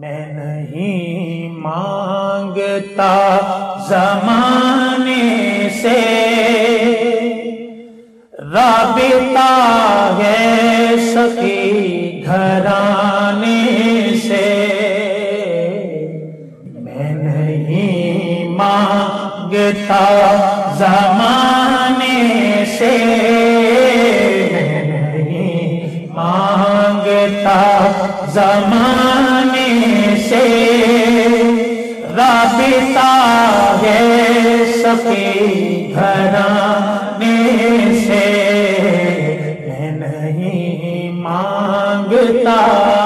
میں نہیں مانگتا زمانے سے، رابطہ ہے سخی گھرانے سے، میں نہیں مانگتا زمانے سے، میں نہیں مانگتا زمانے سے، رابطہ ہے سخی گھرانے سے، میں نہیں مانگتا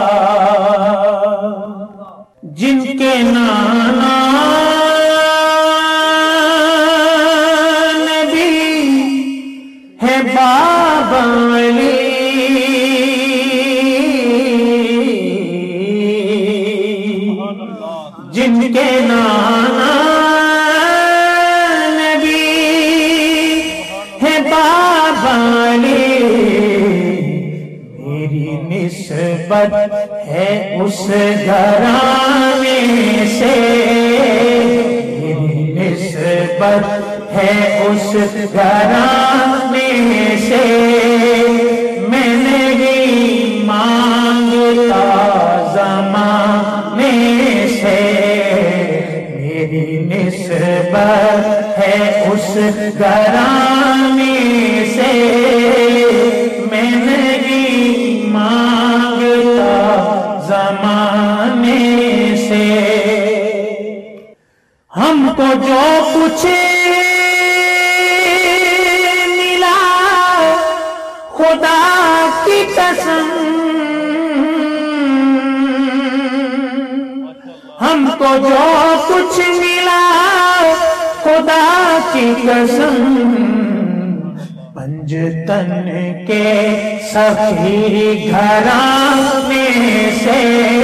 جن کے نانا نبی ہے بابا علی، جن کے نانا نبی ہے بابا علی، میری نسبت ہے اس گھرانے سے، میری نسبت ہے اس گھرانے سے، میں نہیں مانگتا زمانے سے، میری نسبت ہے اس گھرانے سے، میں نہیں مانگتا زمانے سے، ہم کو جو کچھ ملا خدا کی قسم، ہم کو جو کچھ ملا خدا کی قسم، پنجتن کے سخی گھرانے سے،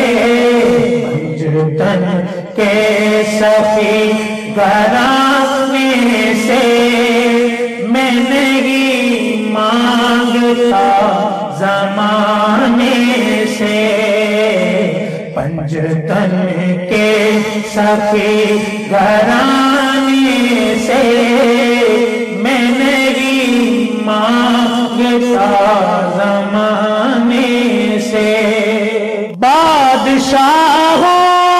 پنجتن کے سخی گھرانے سے، میں نہیں مانگتا زمانے سے، پنجتن کے سخی گھرانے سے، میں نہیں مانگتا زمانے سے، بادشاہ ہو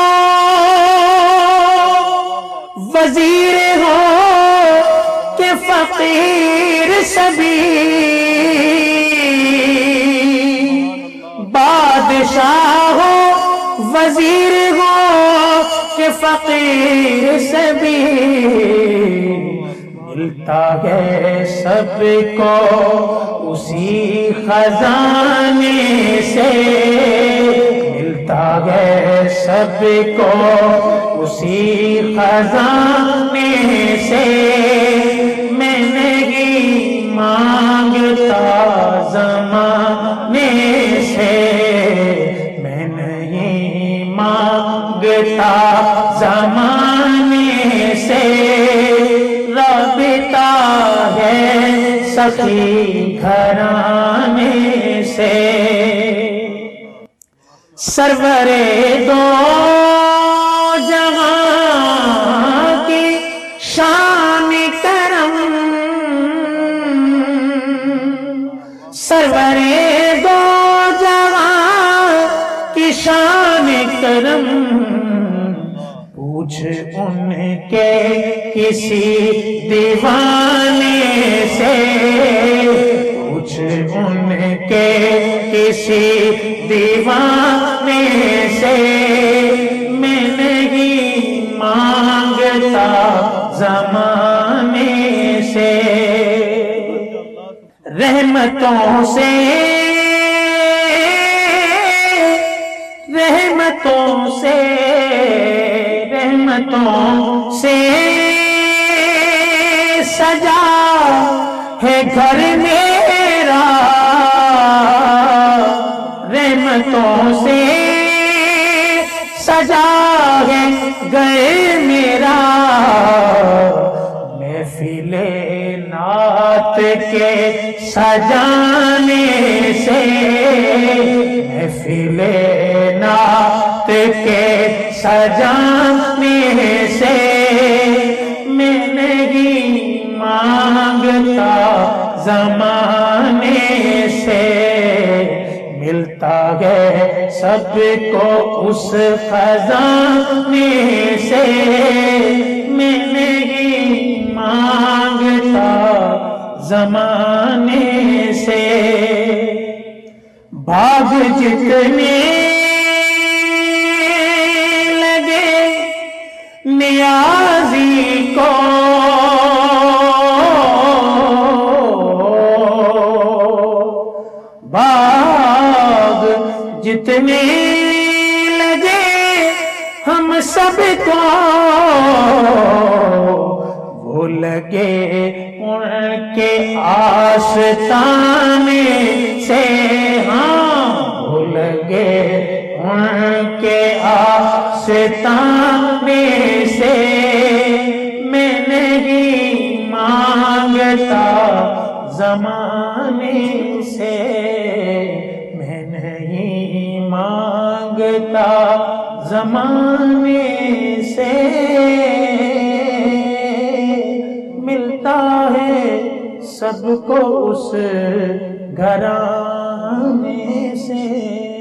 وزیر ہو کہ فقیر سبھی، بادشاہ ہو وزیر ہو کہ فقیر سبھی، ملتا ہے سب کو اسی خزانے سے، ملتا ہے سب کو اسی خزانے سے، میں نہیں مانگتا زمانے سے، میں نہیں مانگتا زمانے سے، رابطہ ہے سخی گھرانے سے، سرور دو جہاں کی شان کرم، سرور دو جہاں کی شان کرم، پوچھ ان کے کسی دیوانے سے، پوچھ ان کے کسی دیوانے سے، میں نہیں مانگتا زمانے سے، رحمتوں سے رحمتوں سے رحمتوں سے سجا ہے گھر میرا، رحمتوں سے سجا ہے گھر میرا، محفل نعت کے سجانے سے، محفل نعت کے سجانے سے میں نہیں مانگتا زمانے سے، ملتا ہے سب کو اس خزانے سے، میں نہیں مانگتا زمانے سے۔ بھاگ جتنے لگے نیازی کو، بھاگ جتنے لگے ہم سب کو، وہ لگے ان کے آستانے سے، ہاں وہ لگے ان کے آستانے سے، میں نہیں مانگتا زمانے سے، میں نہیں مانگتا زمانے سے، ملتا ہے سب کو اس گھرانے سے۔